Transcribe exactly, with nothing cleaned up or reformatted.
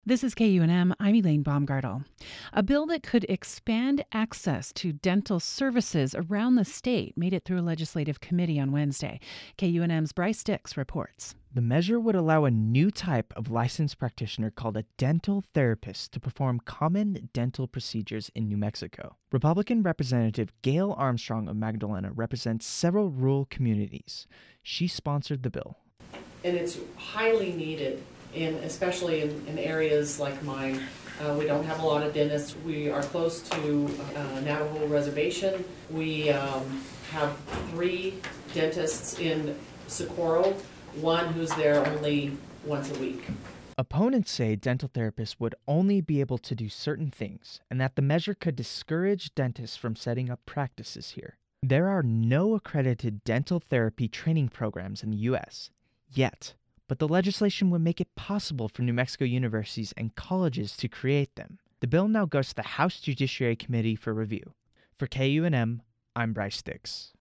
This is K U N M. I'm Elaine Baumgartel. A bill that could expand access to dental services around the state made it through a legislative committee on Wednesday. K U N M's Bryce Dix reports. The measure would allow a new type of licensed practitioner called a dental therapist to perform common dental procedures in New Mexico. Republican Representative Gail Armstrong of Magdalena represents several rural communities. She sponsored the bill. And it's highly needed, in, especially in, in areas like mine. Uh, we don't have a lot of dentists. We are close to uh, Navajo Reservation. We um, have three dentists in Socorro, one who's there only once a week. Opponents say dental therapists would only be able to do certain things, and that the measure could discourage dentists from setting up practices here. There are no accredited dental therapy training programs in the U S yet, but the legislation would make it possible for New Mexico universities and colleges to create them. The bill now goes to the House Judiciary Committee for review. For K U N M, I'm Bryce Dix.